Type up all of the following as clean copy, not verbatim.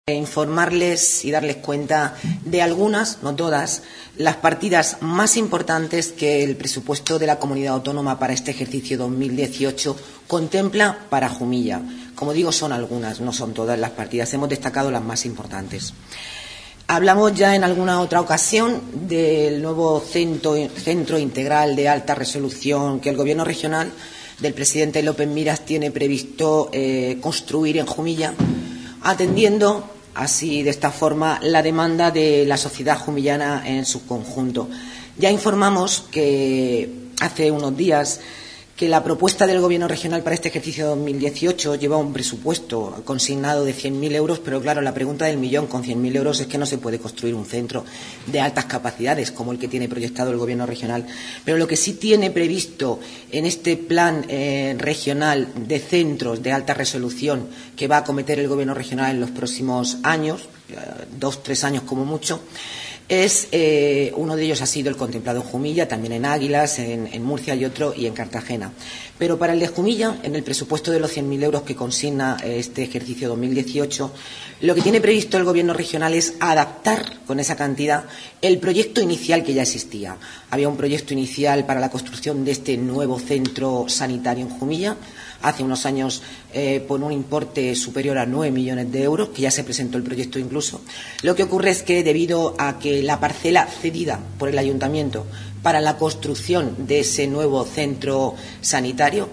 Informarles y darles cuenta de algunas, no todas, las partidas más importantes que el presupuesto de la Comunidad Autónoma para este ejercicio 2018 contempla para Jumilla. Como digo, son algunas, no son todas las partidas. Hemos destacado las más importantes. Hablamos ya en alguna otra ocasión del nuevo centro integral de alta resolución que el Gobierno regional del presidente López Miras tiene previsto construir en Jumilla, atendiendo así, de esta forma, la demanda de la sociedad jumillana en su conjunto. Ya informamos que hace unos días que la propuesta del Gobierno regional para este ejercicio 2018 lleva un presupuesto consignado de 100.000 euros, pero claro, la pregunta del millón, con 100.000 euros es que no se puede construir un centro de altas capacidades como el que tiene proyectado el Gobierno regional. Pero lo que sí tiene previsto en este plan regional de centros de alta resolución que va a acometer el Gobierno regional en los próximos años, 2 o 3 años como mucho, es uno de ellos ha sido el contemplado en Jumilla, también en Águilas, en Murcia y otro, y en Cartagena. Pero para el de Jumilla, en el presupuesto de los 100.000 euros que consigna este ejercicio 2018, lo que tiene previsto el Gobierno regional es adaptar con esa cantidad el proyecto inicial que ya existía. Había un proyecto inicial para la construcción de este nuevo centro sanitario en Jumilla, hace unos años por un importe superior a 9 millones de euros, que ya se presentó el proyecto incluso. Lo que ocurre es que, debido a que la parcela cedida por el Ayuntamiento para la construcción de ese nuevo centro sanitario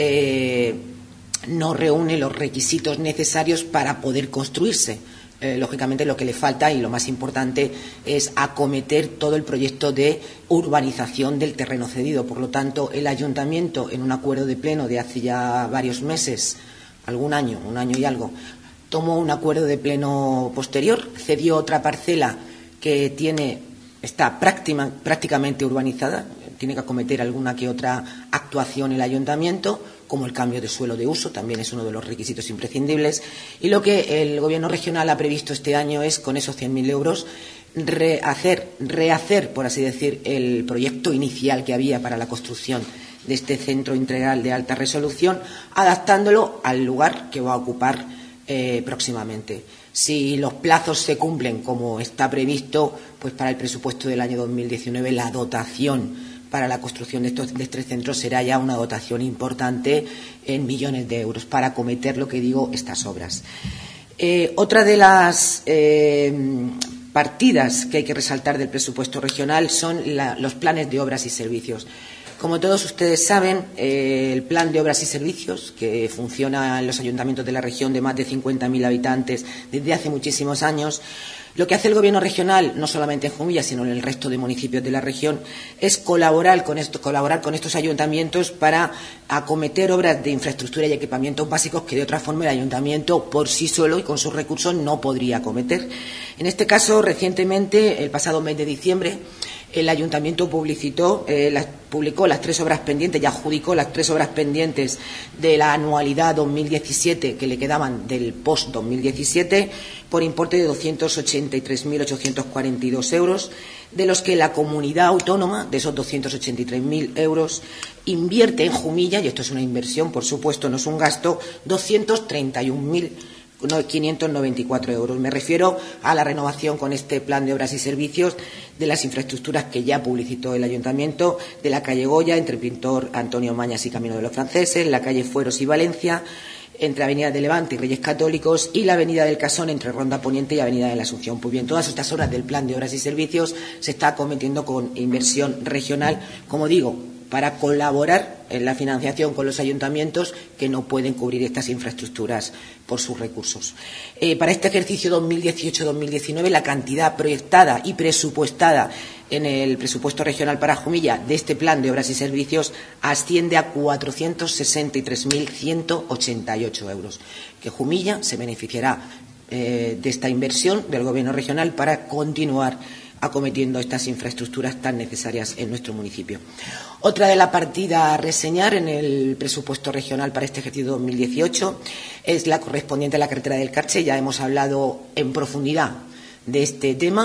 no reúne los requisitos necesarios para poder construirse. Lógicamente, lo que le falta y lo más importante es acometer todo el proyecto de urbanización del terreno cedido. Por lo tanto, el Ayuntamiento, en un acuerdo de pleno de hace ya varios meses, un año y algo, tomó un acuerdo de pleno posterior, cedió otra parcela que está prácticamente urbanizada, tiene que acometer alguna que otra actuación el Ayuntamiento, como el cambio de suelo de uso, también es uno de los requisitos imprescindibles. Y lo que el Gobierno regional ha previsto este año es, con esos 100.000 euros, rehacer, por así decir, el proyecto inicial que había para la construcción de este centro integral de alta resolución, adaptándolo al lugar que va a ocupar próximamente. Si los plazos se cumplen como está previsto, pues para el presupuesto del año 2019 la dotación para la construcción de estos centros será ya una dotación importante en millones de euros para acometer, lo que digo, estas obras. Otra de las partidas que hay que resaltar del presupuesto regional son los planes de obras y servicios. Como todos ustedes saben, el plan de obras y servicios, que funciona en los ayuntamientos de la región de más de 50.000 habitantes desde hace muchísimos años, lo que hace el Gobierno regional, no solamente en Jumilla, sino en el resto de municipios de la región, es colaborar con estos ayuntamientos para acometer obras de infraestructura y equipamientos básicos que de otra forma el ayuntamiento por sí solo y con sus recursos no podría acometer. En este caso, recientemente, el pasado mes de diciembre, el Ayuntamiento publicó las 3 obras pendientes y adjudicó las 3 obras pendientes de la anualidad 2017 que le quedaban del post-2017 por importe de 283.842 euros, de los que la comunidad autónoma, de esos 283.000 euros, invierte en Jumilla, y esto es una inversión, por supuesto, no es un gasto, 231.594 euros. Me refiero a la renovación con este plan de obras y servicios de las infraestructuras que ya publicitó el Ayuntamiento, de la calle Goya, entre Pintor Antonio Mañas y Camino de los Franceses, la calle Fueros y Valencia, entre Avenida de Levante y Reyes Católicos, y la Avenida del Casón, entre Ronda Poniente y Avenida de la Asunción. Pues bien, todas estas obras del plan de obras y servicios se está acometiendo con inversión regional, como digo, para colaborar en la financiación con los ayuntamientos que no pueden cubrir estas infraestructuras por sus recursos. Para este ejercicio 2018-2019, la cantidad proyectada y presupuestada en el presupuesto regional para Jumilla de este plan de obras y servicios asciende a 463.188 euros, que Jumilla se beneficiará de esta inversión del Gobierno regional para continuar acometiendo estas infraestructuras tan necesarias en nuestro municipio. Otra de la partida a reseñar en el presupuesto regional para este ejercicio 2018 es la correspondiente a la carretera del Carche. Ya hemos hablado en profundidad de este tema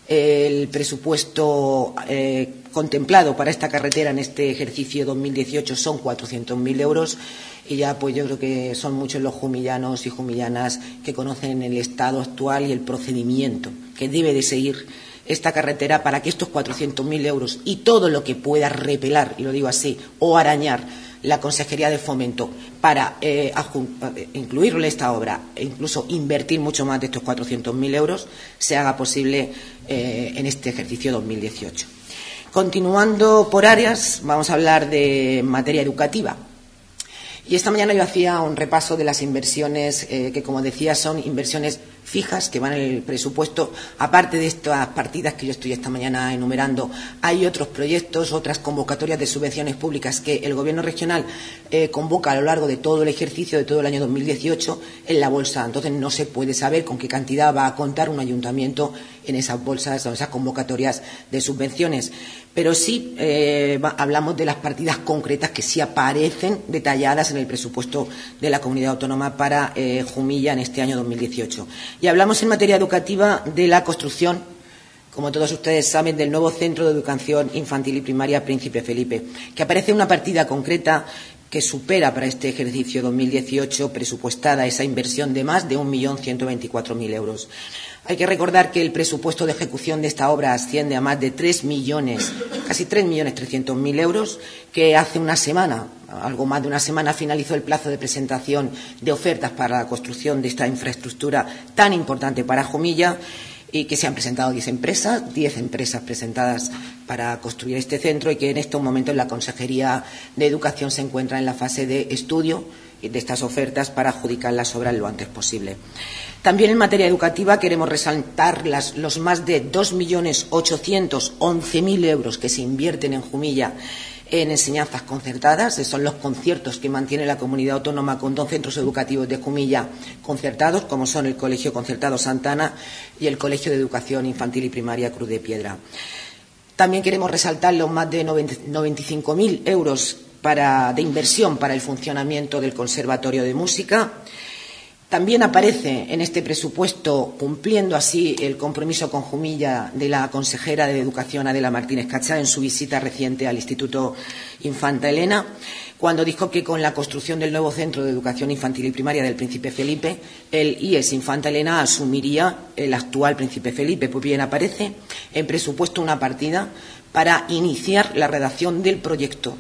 El presupuesto contemplado para esta carretera en este ejercicio 2018 son 400.000 euros y ya pues yo creo que son muchos los jumillanos y jumillanas que conocen el estado actual y el procedimiento que debe de seguir esta carretera para que estos 400.000 euros y todo lo que pueda repelar, y lo digo así, o arañar la Consejería de Fomento para incluirlo en esta obra e incluso invertir mucho más de estos 400.000 euros, se haga posible en este ejercicio 2018. Continuando por áreas, vamos a hablar de materia educativa. Y esta mañana yo hacía un repaso de las inversiones que, como decía, son inversiones fijas que van en el presupuesto. Aparte de estas partidas que yo estoy esta mañana enumerando, hay otros proyectos, otras convocatorias de subvenciones públicas que el Gobierno regional convoca a lo largo de todo el ejercicio, de todo el año 2018, en la bolsa. Entonces no se puede saber con qué cantidad va a contar un ayuntamiento en esas bolsas o esas convocatorias de subvenciones. Pero sí hablamos de las partidas concretas que sí aparecen detalladas en el presupuesto de la Comunidad Autónoma para Jumilla en este año 2018. Y hablamos en materia educativa de la construcción, como todos ustedes saben, del nuevo Centro de Educación Infantil y Primaria Príncipe Felipe, que aparece una partida concreta que supera para este ejercicio 2018 presupuestada esa inversión de más de 1.124.000 euros. Hay que recordar que el presupuesto de ejecución de esta obra asciende a más de 3 millones, casi 3.300.000 euros, que hace una semana, algo más de una semana, finalizó el plazo de presentación de ofertas para la construcción de esta infraestructura tan importante para Jumilla, y que se han presentado 10 empresas presentadas para construir este centro, y que en este momento en la Consejería de Educación se encuentra en la fase de estudio de estas ofertas para adjudicar las obras lo antes posible. También en materia educativa queremos resaltar los más de 2.811.000 euros que se invierten en Jumilla en enseñanzas concertadas. Esos son los conciertos que mantiene la Comunidad Autónoma con 2 centros educativos de Jumilla concertados, como son el Colegio Concertado Santana y el Colegio de Educación Infantil y Primaria Cruz de Piedra. También queremos resaltar los más de 95.000 euros de inversión para el funcionamiento del Conservatorio de Música. También aparece en este presupuesto, cumpliendo así el compromiso con Jumilla de la consejera de Educación, Adela Martínez Cachá, en su visita reciente al Instituto Infanta Elena, cuando dijo que con la construcción del nuevo Centro de Educación Infantil y Primaria del Príncipe Felipe, el IES Infanta Elena asumiría el actual Príncipe Felipe. Pues bien, aparece en presupuesto una partida para iniciar la redacción del proyecto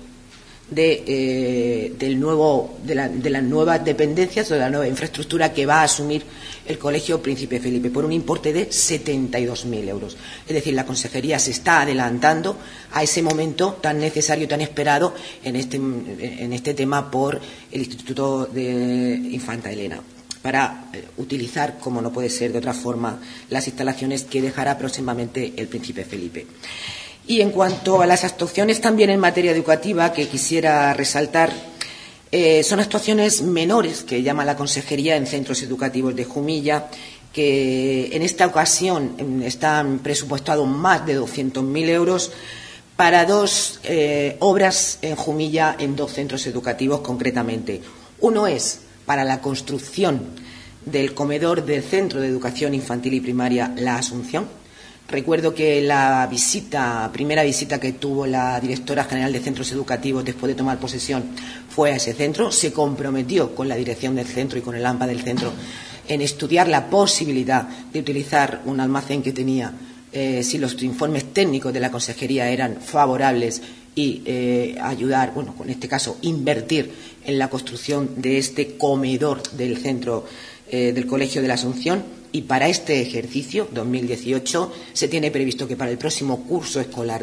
de las nuevas dependencias o de la nueva infraestructura que va a asumir el Colegio Príncipe Felipe por un importe de 72.000 euros. Es decir, la Consejería se está adelantando a ese momento tan necesario, tan esperado en este tema por el Instituto de Infanta Elena, para utilizar, como no puede ser de otra forma, las instalaciones que dejará próximamente el Príncipe Felipe. Y en cuanto a las actuaciones también en materia educativa que quisiera resaltar, son actuaciones menores que llama la Consejería en centros educativos de Jumilla, que en esta ocasión están presupuestados más de 200.000 euros para 2 obras en Jumilla en 2 centros educativos concretamente. Uno es para la construcción del comedor del Centro de Educación Infantil y Primaria La Asunción. Recuerdo que la primera visita que tuvo la directora general de centros educativos después de tomar posesión fue a ese centro. Se comprometió con la dirección del centro y con el AMPA del centro en estudiar la posibilidad de utilizar un almacén que tenía, si los informes técnicos de la Consejería eran favorables, y ayudar, en este caso, invertir en la construcción de este comedor del centro del Colegio de la Asunción. Y para este ejercicio 2018 se tiene previsto que para el próximo curso escolar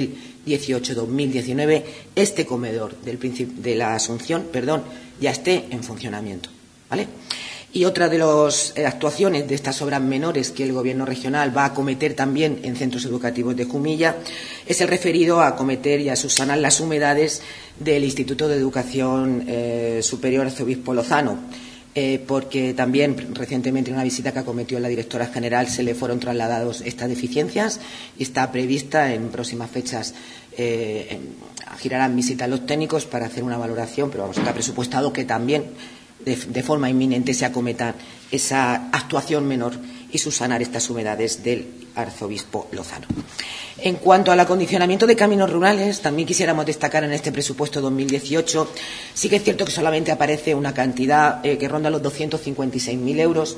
2018-2019 este comedor de la Asunción, ya esté en funcionamiento, ¿vale? Y otra de las actuaciones de estas obras menores que el Gobierno regional va a acometer también en centros educativos de Jumilla es el referido a acometer y a subsanar las humedades del Instituto de Educación Superior Arzobispo Lozano. Porque también recientemente en una visita que acometió la directora general se le fueron trasladados estas deficiencias y está prevista en próximas fechas girarán visita a los técnicos para hacer una valoración, pero está presupuestado que también de forma inminente se acometa esa actuación menor y subsanar estas humedades del arzobispo Lozano. En cuanto al acondicionamiento de caminos rurales, también quisiéramos destacar en este presupuesto 2018, sí que es cierto que solamente aparece una cantidad que ronda los 256.000 euros,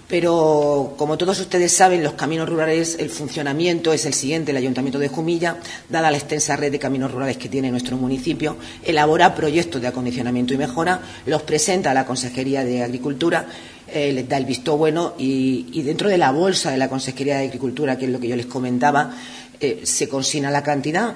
pero como todos ustedes saben, los caminos rurales, el funcionamiento es el siguiente. El Ayuntamiento de Jumilla, dada la extensa red de caminos rurales que tiene nuestro municipio, elabora proyectos de acondicionamiento y mejora, los presenta a la Consejería de Agricultura, les da el visto bueno y dentro de la bolsa de la Consejería de Agricultura, que es lo que yo les comentaba, se consigna la cantidad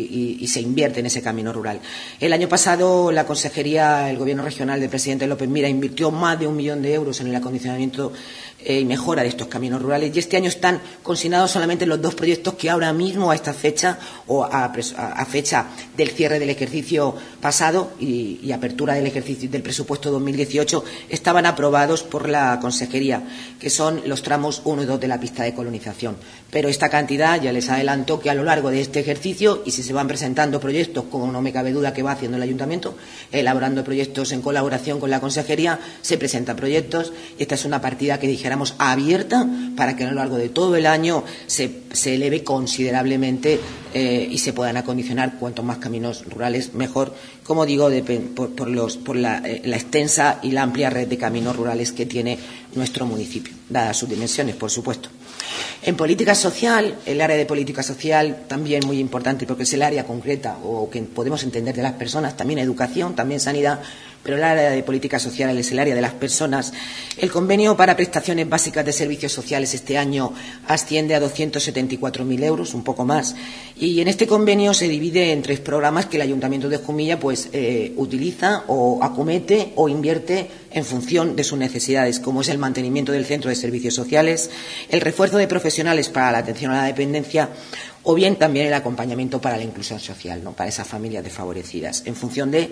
y se invierte en ese camino rural. El año pasado la Consejería, el Gobierno regional del presidente López Mira invirtió más de 1 millón de euros en el acondicionamiento y mejora de estos caminos rurales, y este año están consignados solamente los 2 proyectos que ahora mismo a esta fecha o a fecha del cierre del ejercicio pasado y apertura del ejercicio del presupuesto 2018 estaban aprobados por la Consejería, que son los tramos 1 y 2 de la pista de colonización. Pero esta cantidad ya les adelanto que a lo largo de este ejercicio, y si se van presentando proyectos, como no me cabe duda que va haciendo el Ayuntamiento, elaborando proyectos en colaboración con la Consejería, se presentan proyectos, y esta es una partida que dijéramos abierta para que a lo largo de todo el año se eleve considerablemente y se puedan acondicionar cuantos más caminos rurales mejor, como digo, por la extensa y la amplia red de caminos rurales que tiene nuestro municipio, dadas sus dimensiones, por supuesto. En política social, el área de política social también muy importante porque es el área concreta o que podemos entender de las personas, también educación, también sanidad, pero el área de política social es el área de las personas. El convenio para prestaciones básicas de servicios sociales este año asciende a 274.000 euros, un poco más, y en este convenio se divide en 3 programas que el Ayuntamiento de Jumilla utiliza o acomete o invierte en función de sus necesidades, como es el mantenimiento del centro de servicios sociales, el refuerzo de profesionales para la atención a la dependencia o bien también el acompañamiento para la inclusión social, ¿no?, para esas familias desfavorecidas. En función de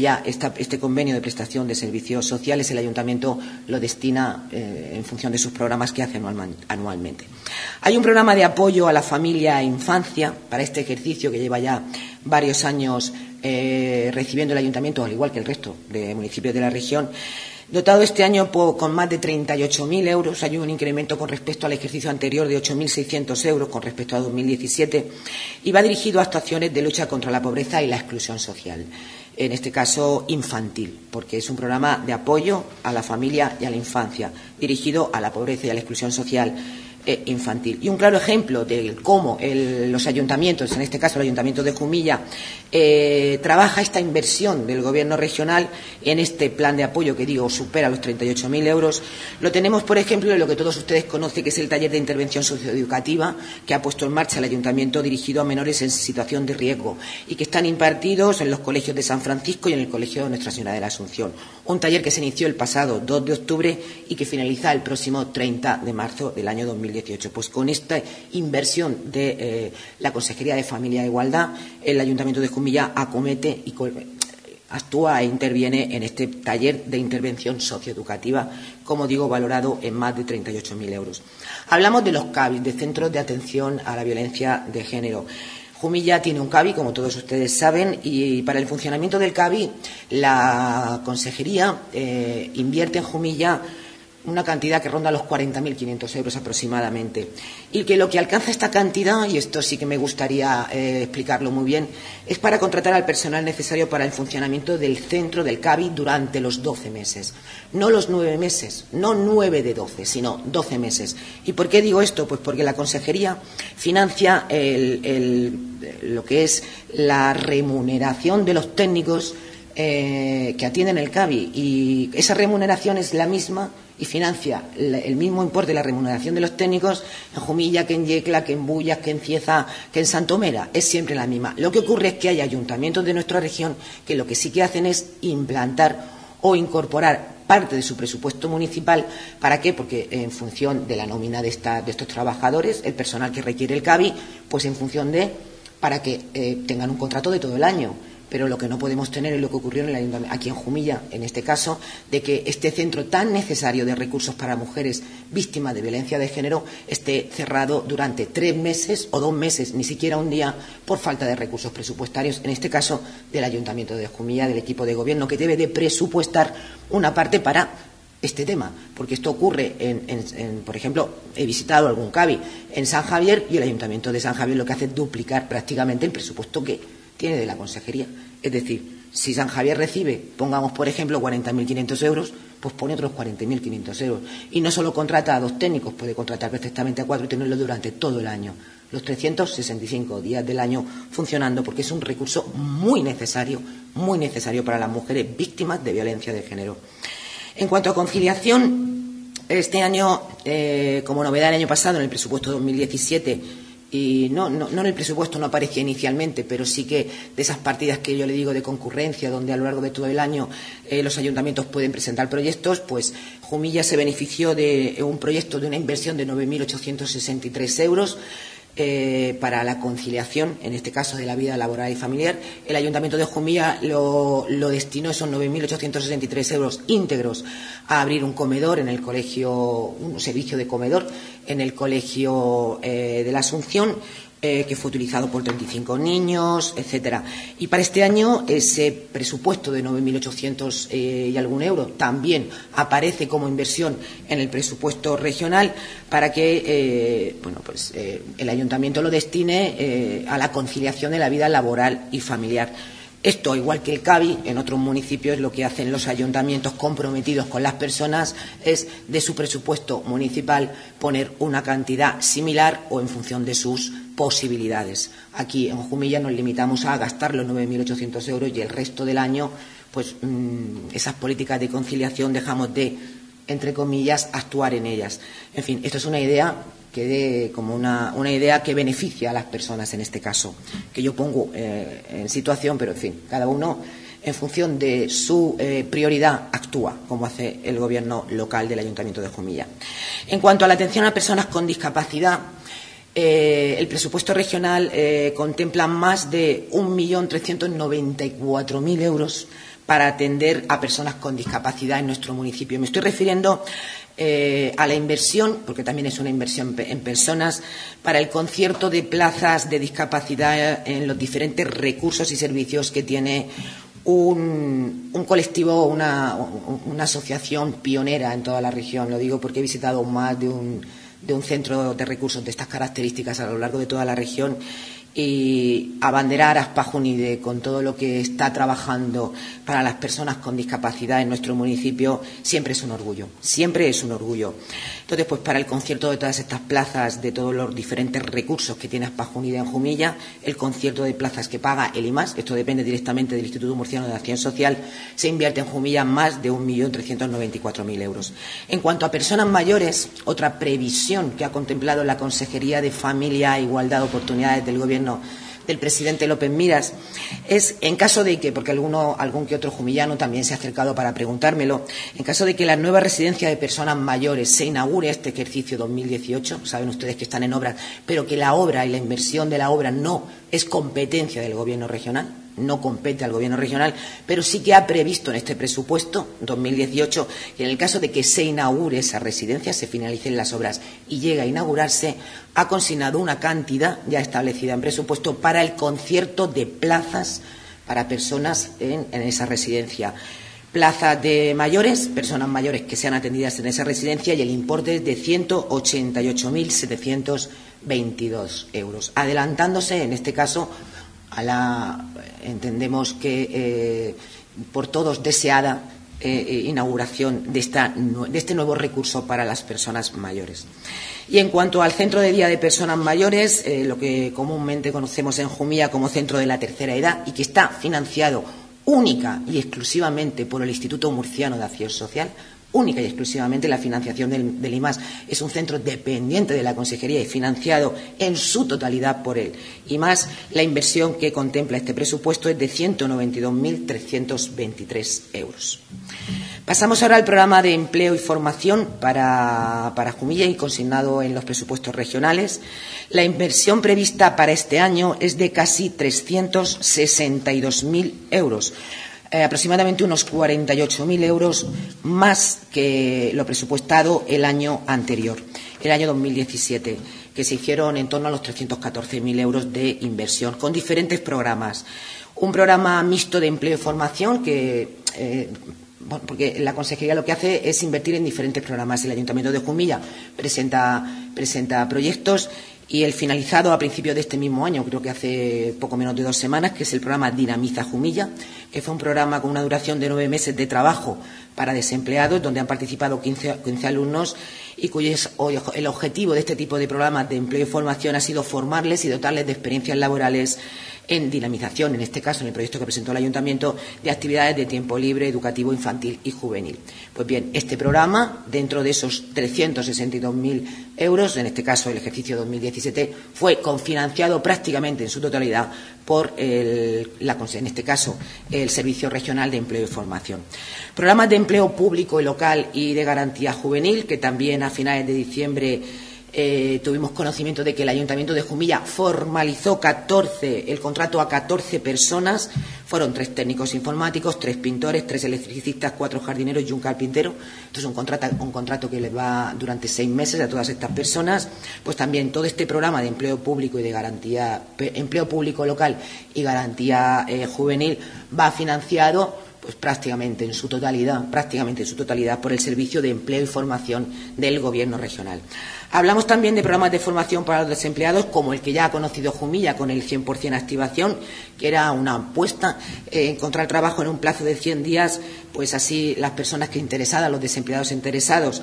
este convenio de prestación de servicios sociales, el Ayuntamiento lo destina en función de sus programas que hace anualmente. Hay un programa de apoyo a la familia e infancia para este ejercicio que lleva ya varios años recibiendo el Ayuntamiento, al igual que el resto de municipios de la región, dotado este año con más de 38.000 euros. Hay un incremento con respecto al ejercicio anterior de 8.600 euros con respecto a 2017 y va dirigido a actuaciones de lucha contra la pobreza y la exclusión social, en este caso infantil, porque es un programa de apoyo a la familia y a la infancia dirigido a la pobreza y a la exclusión social infantil. Y un claro ejemplo de cómo los ayuntamientos, en este caso el Ayuntamiento de Jumilla, trabaja esta inversión del Gobierno regional en este plan de apoyo que digo supera los 38.000 euros, lo tenemos, por ejemplo, en lo que todos ustedes conocen, que es el taller de intervención socioeducativa que ha puesto en marcha el Ayuntamiento dirigido a menores en situación de riesgo y que están impartidos en los colegios de San Francisco y en el Colegio de Nuestra Señora de la Asunción. Un taller que se inició el pasado 2 de octubre y que finaliza el próximo 30 de marzo del año 2018. Pues con esta inversión de la Consejería de Familia e Igualdad, el Ayuntamiento de Jumilla acomete y actúa e interviene en este taller de intervención socioeducativa, como digo, valorado en más de 38.000 euros. Hablamos de los CABI, de Centros de Atención a la Violencia de Género. Jumilla tiene un CABI, como todos ustedes saben, y para el funcionamiento del CABI la Consejería invierte en Jumilla una cantidad que ronda los 40.500 euros aproximadamente. Y que lo que alcanza esta cantidad, y esto sí que me gustaría explicarlo muy bien, es para contratar al personal necesario para el funcionamiento del centro del CABI durante los 12 meses. No los 9 meses, no 9 de 12, sino 12 meses. ¿Y por qué digo esto? Pues porque la Consejería financia lo que es la remuneración de los técnicos que atienden el CABI, y esa remuneración es la misma y financia el mismo importe de la remuneración de los técnicos en Jumilla, que en Yecla, que en Bullas, que en Cieza, que en Santomera. Es siempre la misma. Lo que ocurre es que hay ayuntamientos de nuestra región que lo que sí que hacen es implantar o incorporar parte de su presupuesto municipal. ¿Para qué? Porque en función de la nómina de estos trabajadores, el personal que requiere el CABI, pues en función para que tengan un contrato de todo el año. Pero lo que no podemos tener es lo que ocurrió en el Ayuntamiento, aquí en Jumilla, en este caso, de que este centro tan necesario de recursos para mujeres víctimas de violencia de género esté cerrado durante 3 meses o 2 meses, ni siquiera un día, por falta de recursos presupuestarios, en este caso del Ayuntamiento de Jumilla, del equipo de gobierno, que debe de presupuestar una parte para este tema, porque esto ocurre por ejemplo, he visitado algún CABI en San Javier y el Ayuntamiento de San Javier lo que hace es duplicar prácticamente el presupuesto que tiene de la Consejería. Es decir, si San Javier recibe, pongamos por ejemplo, 40.500 euros, pues pone otros 40.500 euros. Y no solo contrata a 2 técnicos, puede contratar perfectamente a 4 y tenerlo durante todo el año, los 365 días del año funcionando, porque es un recurso muy necesario para las mujeres víctimas de violencia de género. En cuanto a conciliación, este año, como novedad el año pasado, en el presupuesto 2017, y no en el presupuesto, no aparecía inicialmente, pero sí que de esas partidas que yo le digo de concurrencia, donde a lo largo de todo el año los ayuntamientos pueden presentar proyectos, pues Jumilla se benefició de un proyecto de una inversión de 9.863 euros para la conciliación, en este caso de la vida laboral y familiar. El Ayuntamiento de Jumilla lo destinó esos 9.863 euros íntegros a abrir un comedor en el colegio, un servicio de comedor en el colegio de la Asunción, que fue utilizado por 35 niños, etcétera. Y para este año ese presupuesto de 9.800 y algún euro también aparece como inversión en el presupuesto regional para que el ayuntamiento lo destine a la conciliación de la vida laboral y familiar. Esto, igual que el CABI, en otros municipios lo que hacen los ayuntamientos comprometidos con las personas es de su presupuesto municipal poner una cantidad similar o en función de sus posibilidades. Aquí en Jumilla nos limitamos a gastar los 9.800 euros y el resto del año, pues esas políticas de conciliación dejamos de, entre comillas, actuar en ellas. En fin, esto es una idea como una idea que beneficia a las personas en este caso, que yo pongo en situación, pero en fin, cada uno en función de su prioridad actúa, como hace el gobierno local del Ayuntamiento de Jumilla. En cuanto a la atención a personas con discapacidad, el presupuesto regional contempla más de 1.394.000 euros para atender a personas con discapacidad en nuestro municipio. Me estoy refiriendo a la inversión, porque también es una inversión en personas, para el concierto de plazas de discapacidad en los diferentes recursos y servicios que tiene un colectivo, una asociación pionera en toda la región. Lo digo porque he visitado más de un centro de recursos de estas características a lo largo de toda la región, y abanderar a Aspajunide con todo lo que está trabajando para las personas con discapacidad en nuestro municipio siempre es un orgullo, siempre es un orgullo. Entonces, pues para el concierto de todas estas plazas, de todos los diferentes recursos que tiene Aspajunide en Jumilla, el concierto de plazas que paga el IMAS, esto depende directamente del Instituto Murciano de Acción Social, se invierte en Jumilla más de 1.394.000 euros. En cuanto a personas mayores, otra previsión que ha contemplado la Consejería de Familia e Igualdad de Oportunidades del Gobierno del presidente López Miras es, en caso de que, porque algún que otro jumillano también se ha acercado para preguntármelo, en caso de que la nueva residencia de personas mayores se inaugure este ejercicio 2018, saben ustedes que están en obras, pero que la obra y la inversión de la obra no es competencia del Gobierno regional, no compete al Gobierno regional, pero sí que ha previsto en este presupuesto 2018 que en el caso de que se inaugure esa residencia, se finalicen las obras y llegue a inaugurarse, ha consignado una cantidad ya establecida en presupuesto para el concierto de plazas para personas en esa residencia. Plazas de mayores, personas mayores que sean atendidas en esa residencia, y el importe es de 188.722 euros, adelantándose en este caso entendemos que por todos deseada inauguración de este nuevo recurso para las personas mayores. Y en cuanto al centro de día de personas mayores, lo que comúnmente conocemos en Jumilla como centro de la tercera edad, y que está financiado única y exclusivamente por el Instituto Murciano de Acción Social, única y exclusivamente la financiación del IMAS, es un centro dependiente de la Consejería y financiado en su totalidad por él. Y más, la inversión que contempla este presupuesto es de 192.323 euros. Pasamos ahora al programa de empleo y formación para Jumilla y consignado en los presupuestos regionales. La inversión prevista para este año es de casi 362.000 euros. Aproximadamente unos 48.000 euros más que lo presupuestado el año anterior, el año 2017, que se hicieron en torno a los 314.000 euros de inversión, con diferentes programas. Un programa mixto de empleo y formación que bueno, porque la consejería lo que hace es invertir en diferentes programas. El Ayuntamiento de Jumilla presenta proyectos y el finalizado a principios de este mismo año, creo que hace poco menos de 2 semanas, que es el programa Dinamiza Jumilla, que fue un programa con una duración de 9 meses de trabajo para desempleados, donde han participado 15 alumnos y el objetivo de este tipo de programas de empleo y formación ha sido formarles y dotarles de experiencias laborales en dinamización, en este caso en el proyecto que presentó el Ayuntamiento, de actividades de tiempo libre, educativo, infantil y juvenil. Pues bien, este programa, dentro de esos 362.000 euros, en este caso el ejercicio 2017, fue cofinanciado prácticamente en su totalidad por, en este caso, el Servicio Regional de Empleo y Formación. Programas de empleo público y local y de garantía juvenil, que también a finales de diciembre tuvimos conocimiento de que el Ayuntamiento de Jumilla formalizó el contrato a 14 personas. Fueron 3 técnicos informáticos, 3 pintores, 3 electricistas, 4 jardineros y un carpintero. Entonces, un contrato que les va durante 6 meses a todas estas personas. Pues también todo este programa de empleo público y de garantía, empleo público local y garantía juvenil va financiado pues prácticamente en su totalidad por el Servicio de Empleo y Formación del Gobierno regional. Hablamos también de programas de formación para los desempleados, como el que ya ha conocido Jumilla con el 100% activación, que era una apuesta, encontrar trabajo en un plazo de 100 días, pues así las personas que interesadas, los desempleados interesados,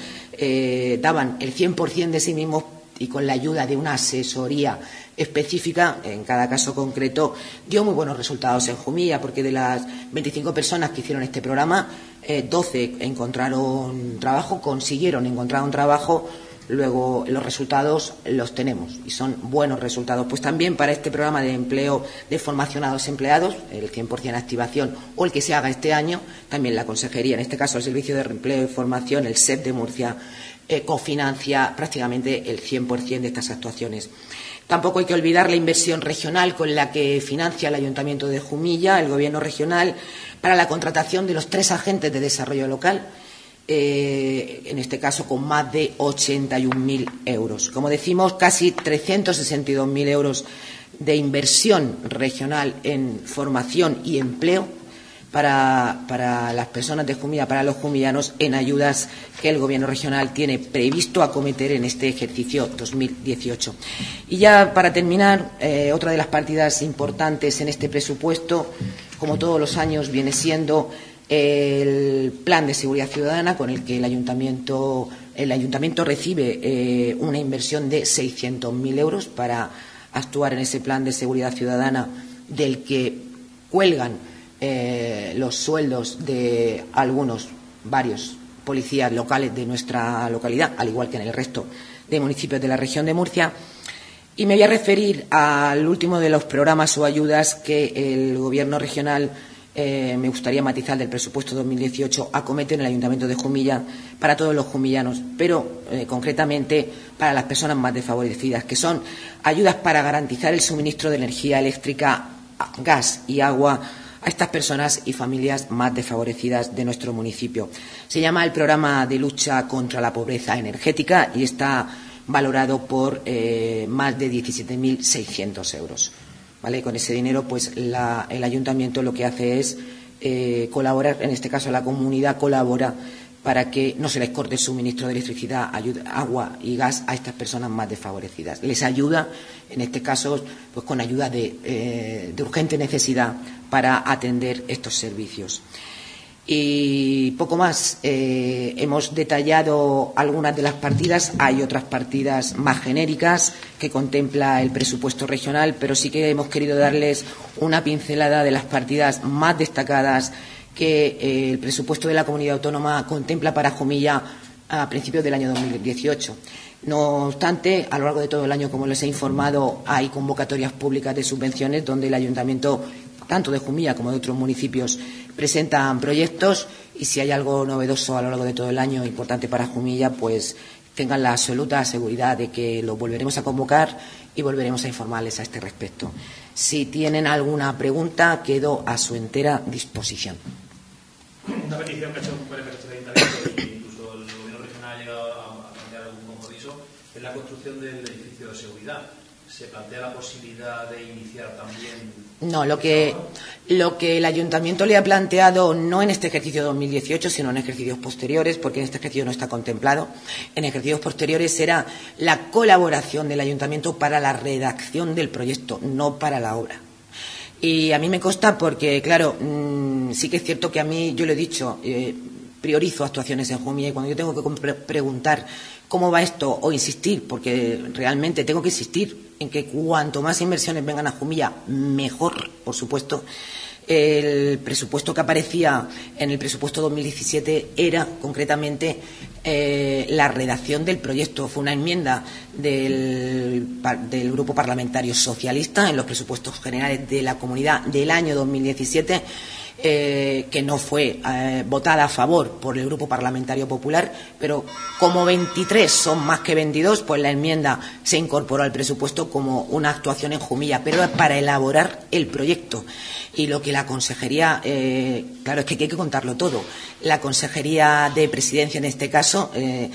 daban el 100% de sí mismos y con la ayuda de una asesoría específica, en cada caso concreto, dio muy buenos resultados en Jumilla, porque de las 25 personas que hicieron este programa, 12 encontraron trabajo, consiguieron encontrar un trabajo. Luego los resultados los tenemos y son buenos resultados. Pues también para este programa de empleo de formación a los empleados, el 100% activación o el que se haga este año, también la consejería, en este caso el Servicio de Empleo y Formación, el SEP de Murcia, cofinancia prácticamente el 100% de estas actuaciones. Tampoco hay que olvidar la inversión regional con la que financia el Ayuntamiento de Jumilla, el Gobierno regional, para la contratación de los 3 agentes de desarrollo local, en este caso con más de 81.000 euros. Como decimos, casi 362.000 euros de inversión regional en formación y empleo para las personas de Jumilla, para los jumillanos, en ayudas que el Gobierno regional tiene previsto acometer en este ejercicio 2018. Y ya para terminar, otra de las partidas importantes en este presupuesto, como todos los años, viene siendo el Plan de Seguridad Ciudadana, con el que el Ayuntamiento recibe una inversión de 600.000 euros para actuar en ese Plan de Seguridad Ciudadana, del que cuelgan los sueldos de varios policías locales de nuestra localidad, al igual que en el resto de municipios de la región de Murcia. Y me voy a referir al último de los programas o ayudas que el Gobierno regional, me gustaría matizar, del presupuesto 2018 acomete en el Ayuntamiento de Jumilla para todos los jumillanos, pero concretamente para las personas más desfavorecidas, que son ayudas para garantizar el suministro de energía eléctrica, gas y agua a estas personas y familias más desfavorecidas de nuestro municipio. Se llama el Programa de Lucha contra la Pobreza Energética y está valorado por más de 17.600 euros. ¿Vale? Con ese dinero, pues el Ayuntamiento lo que hace es colaborar, en este caso la comunidad colabora para que no se les corte el suministro de electricidad, agua y gas a estas personas más desfavorecidas. Les ayuda, en este caso, pues con ayuda de urgente necesidad para atender estos servicios. Y poco más. Hemos detallado algunas de las partidas. Hay otras partidas más genéricas que contempla el presupuesto regional, pero sí que hemos querido darles una pincelada de las partidas más destacadas que el presupuesto de la comunidad autónoma contempla para Jumilla a principios del año 2018. No obstante, a lo largo de todo el año, como les he informado, hay convocatorias públicas de subvenciones donde el Ayuntamiento, tanto de Jumilla como de otros municipios, presentan proyectos, y si hay algo novedoso a lo largo de todo el año importante para Jumilla, pues tengan la absoluta seguridad de que lo volveremos a convocar y volveremos a informarles a este respecto. Si tienen alguna pregunta, quedo a su entera disposición. Una petición que ha hecho varias veces el Ayuntamiento e incluso el Gobierno regional ha llegado a plantear algún compromiso, es la construcción del edificio de seguridad. ¿Se plantea la posibilidad de iniciar también? No, lo que el Ayuntamiento le ha planteado, no en este ejercicio 2018, sino en ejercicios posteriores, porque en este ejercicio no está contemplado, en ejercicios posteriores era la colaboración del Ayuntamiento para la redacción del proyecto, no para la obra. Y a mí me consta porque, claro, sí que es cierto que a mí, yo lo he dicho, priorizo actuaciones en Jumilla, y cuando yo tengo que preguntar cómo va esto o insistir, porque realmente tengo que insistir en que cuanto más inversiones vengan a Jumilla, mejor, por supuesto. El presupuesto que aparecía en el presupuesto 2017 era concretamente la redacción del proyecto. Fue una enmienda del Grupo Parlamentario Socialista en los presupuestos generales de la Comunidad del año 2017, que no fue votada a favor por el Grupo Parlamentario Popular, pero como 23 son más que 22, pues la enmienda se incorporó al presupuesto como una actuación en Jumilla, pero para elaborar el proyecto. Y lo que la Consejería, claro, es que hay que contarlo todo. La Consejería de Presidencia, en este caso,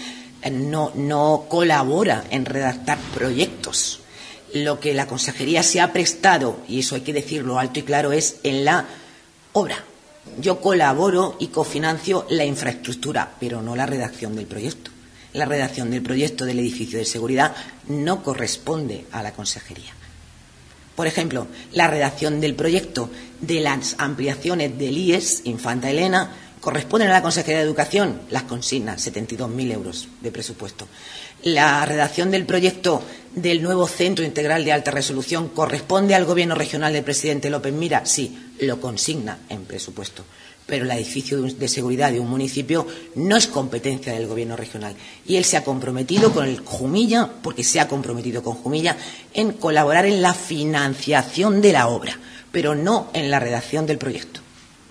no colabora en redactar proyectos. Lo que la Consejería se ha prestado, y eso hay que decirlo alto y claro, es en la obra. Yo colaboro y cofinancio la infraestructura, pero no la redacción del proyecto. La redacción del proyecto del edificio de seguridad no corresponde a la Consejería. Por ejemplo, la redacción del proyecto de las ampliaciones del IES, Infanta Elena, corresponden a la Consejería de Educación, las consigna, 72.000 euros de presupuesto. La redacción del proyecto del nuevo Centro Integral de Alta Resolución corresponde al Gobierno regional del presidente López Mira, sí, lo consigna en presupuesto. Pero el edificio de seguridad de un municipio no es competencia del Gobierno regional. Y él se ha comprometido con el Jumilla, porque se ha comprometido con Jumilla, en colaborar en la financiación de la obra, pero no en la redacción del proyecto.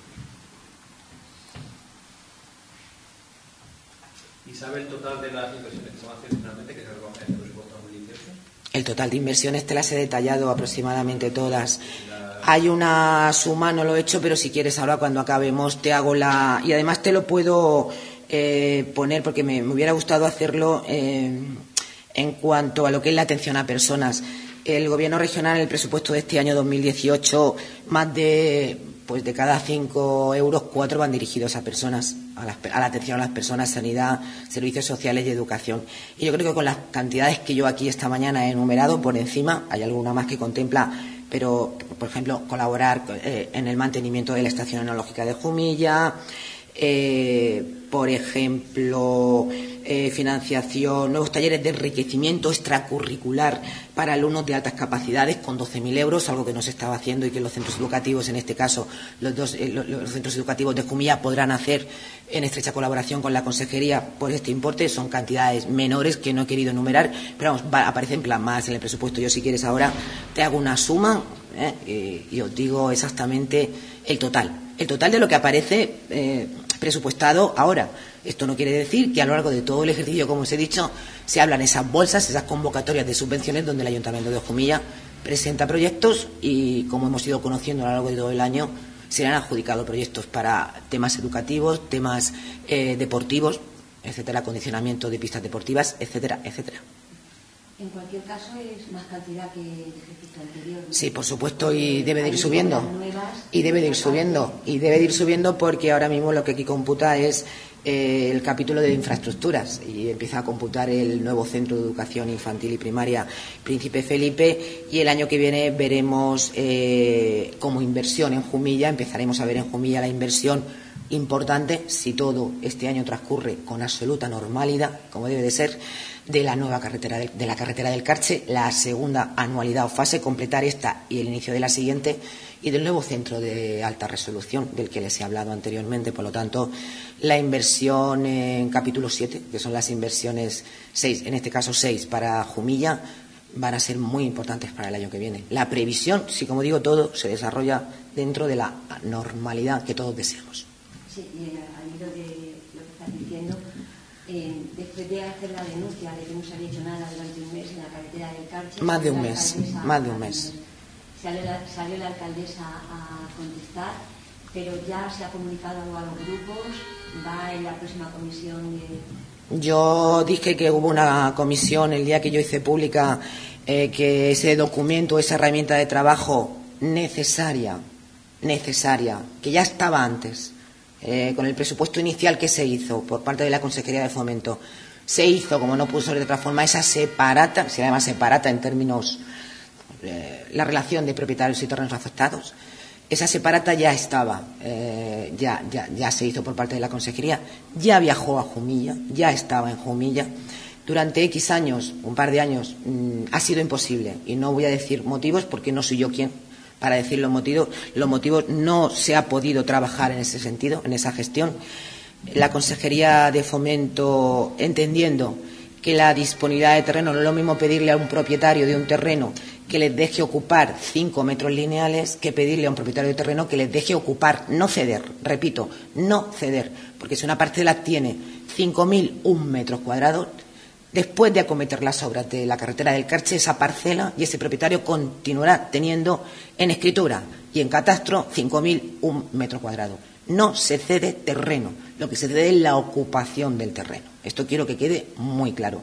¿Y sabe el total de las inversiones que se van a hacer finalmente, que se recogen en el presupuesto 2018? El total de inversiones te las he detallado aproximadamente todas. Hay una suma, no lo he hecho, pero si quieres ahora cuando acabemos te hago la... Y además te lo puedo poner, porque me hubiera gustado hacerlo en cuanto a lo que es la atención a personas. El Gobierno regional, en el presupuesto de este año 2018, más de cada 5 euros, 4 van dirigidos a personas, a la atención a las personas, sanidad, servicios sociales y educación. Y yo creo que con las cantidades que yo aquí esta mañana he enumerado por encima, hay alguna más que contempla, pero, por ejemplo, colaborar en el mantenimiento de la estación enológica de Jumilla, por ejemplo, financiación, nuevos talleres de enriquecimiento extracurricular para alumnos de altas capacidades con 12.000 euros, algo que no se estaba haciendo y que los centros educativos, en este caso los centros educativos de Jumilla, podrán hacer en estrecha colaboración con la Consejería por este importe. Son cantidades menores que no he querido enumerar, pero vamos, aparecen plasmadas en el presupuesto. Yo, si quieres, ahora te hago una suma y os digo exactamente el total de lo que aparece presupuestado ahora. Esto no quiere decir que a lo largo de todo el ejercicio, como os he dicho, se hablan esas bolsas, esas convocatorias de subvenciones donde el Ayuntamiento de Jumilla presenta proyectos y, como hemos ido conociendo a lo largo de todo el año, se han adjudicado proyectos para temas educativos, temas deportivos, etcétera, acondicionamiento de pistas deportivas, etcétera, etcétera. En cualquier caso, es más cantidad que el ejercicio anterior, ¿no? Sí, por supuesto, y debe de ir subiendo. Y debe de ir subiendo. Y debe de ir subiendo porque ahora mismo lo que aquí computa es el capítulo de infraestructuras y empieza a computar el nuevo Centro de Educación Infantil y Primaria Príncipe Felipe, y el año que viene veremos como inversión en Jumilla, empezaremos a ver en Jumilla la inversión importante, si todo este año transcurre con absoluta normalidad, como debe de ser, de la nueva carretera de la carretera del Carche, la segunda anualidad o fase, completar esta y el inicio de la siguiente, y del nuevo centro de alta resolución del que les he hablado anteriormente. Por lo tanto, la inversión en capítulo 7, que son las inversiones 6, en este caso 6 para Jumilla, van a ser muy importantes para el año que viene. La previsión, si como digo, todo se desarrolla dentro de la normalidad que todos deseamos. Sí, y al hilo de lo que estás diciendo, después de hacer la denuncia de que no se había hecho nada durante un mes en la carretera del Carche, más de un mes. Salió la alcaldesa a contestar, pero ya se ha comunicado algo a los grupos, va en la próxima comisión Yo dije que hubo una comisión el día que yo hice pública que ese documento, esa herramienta de trabajo necesaria, que ya estaba antes, con el presupuesto inicial que se hizo por parte de la Consejería de Fomento, se hizo, como no pudo ser de otra forma, esa separata, se llama separata en términos la relación de propietarios y terrenos afectados. Esa separata ya estaba, ya se hizo por parte de la Consejería, ya viajó a Jumilla, ya estaba en Jumilla. Durante X años, un par de años, ha sido imposible. Y no voy a decir motivos porque no soy yo quien para decir los motivos. Los motivos no se ha podido trabajar en ese sentido, en esa gestión. La Consejería de Fomento, entendiendo que la disponibilidad de terreno no es lo mismo pedirle a un propietario de un terreno que les deje ocupar 5 metros lineales que pedirle a un propietario de terreno que les deje ocupar, no ceder, repito, no ceder, porque si una parcela tiene 5.001 metros cuadrados, después de acometer las obras de la carretera del Carche, esa parcela y ese propietario continuará teniendo en escritura y en catastro 5.001 metros cuadrados. No se cede terreno, lo que se cede es la ocupación del terreno. Esto quiero que quede muy claro.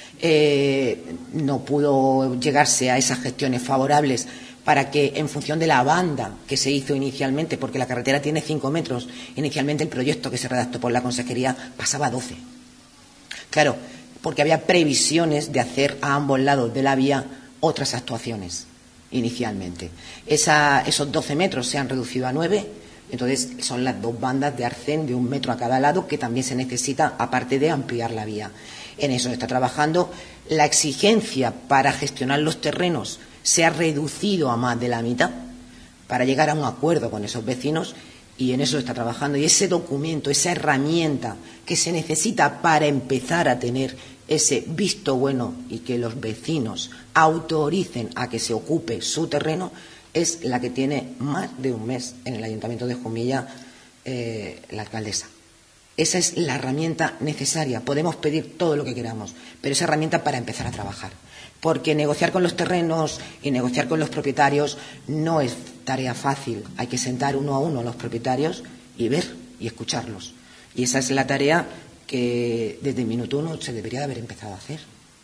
No pudo llegarse a esas gestiones favorables para que, en función de la banda que se hizo inicialmente, porque la carretera tiene 5 metros, inicialmente el proyecto que se redactó por la Consejería pasaba a 12. Claro, porque había previsiones de hacer a ambos lados de la vía otras actuaciones inicialmente. Esos 12 metros se han reducido a 9, entonces son las 2 bandas de arcén de 1 metro a cada lado que también se necesita, aparte de ampliar la vía. En eso se está trabajando. La exigencia para gestionar los terrenos se ha reducido a más de la mitad para llegar a un acuerdo con esos vecinos y en eso se está trabajando. Y ese documento, esa herramienta que se necesita para empezar a tener ese visto bueno y que los vecinos autoricen a que se ocupe su terreno, es la que tiene más de un mes en el Ayuntamiento de Jumilla la alcaldesa. Esa es la herramienta necesaria. Podemos pedir todo lo que queramos, pero esa herramienta para empezar a trabajar. Porque negociar con los terrenos y negociar con los propietarios no es tarea fácil. Hay que sentar uno a uno a los propietarios y ver y escucharlos. Y esa es la tarea que desde el minuto 1 se debería de haber empezado a hacer.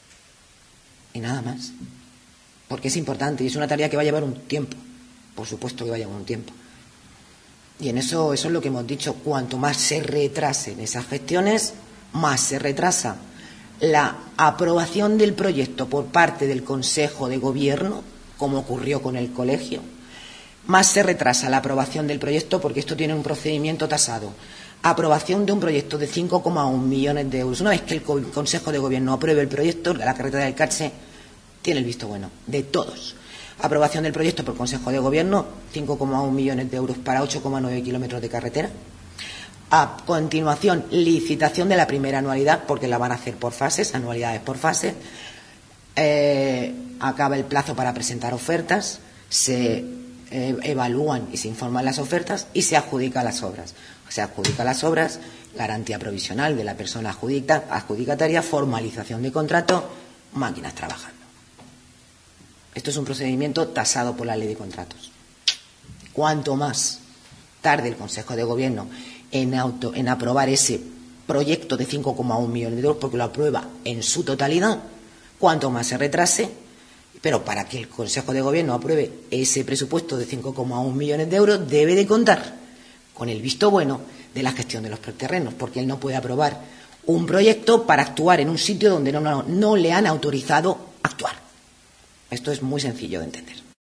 Y nada más. Porque es importante y es una tarea que va a llevar un tiempo. Por supuesto que va a llevar un tiempo. Y en eso es lo que hemos dicho. Cuanto más se retrasen esas gestiones, más se retrasa la aprobación del proyecto por parte del Consejo de Gobierno, como ocurrió con el colegio, más se retrasa la aprobación del proyecto porque esto tiene un procedimiento tasado. Aprobación de un proyecto de 5,1 millones de euros. Una vez que el Consejo de Gobierno apruebe el proyecto, la carretera del Carche tiene el visto bueno de todos. Aprobación del proyecto por Consejo de Gobierno, 5,1 millones de euros para 8,9 kilómetros de carretera. A continuación, licitación de la primera anualidad, porque la van a hacer por fases, anualidades por fases. Acaba el plazo para presentar ofertas, se evalúan y se informan las ofertas y se adjudican las obras. Se adjudican las obras, garantía provisional de la persona adjudicataria, formalización de contrato, máquinas trabajando. Esto es un procedimiento tasado por la Ley de Contratos. Cuanto más tarde el Consejo de Gobierno en aprobar ese proyecto de 5,1 millones de euros, porque lo aprueba en su totalidad, cuanto más se retrase, pero para que el Consejo de Gobierno apruebe ese presupuesto de 5,1 millones de euros, debe de contar con el visto bueno de la gestión de los terrenos, porque él no puede aprobar un proyecto para actuar en un sitio donde no le han autorizado actuar. Esto es muy sencillo de entender.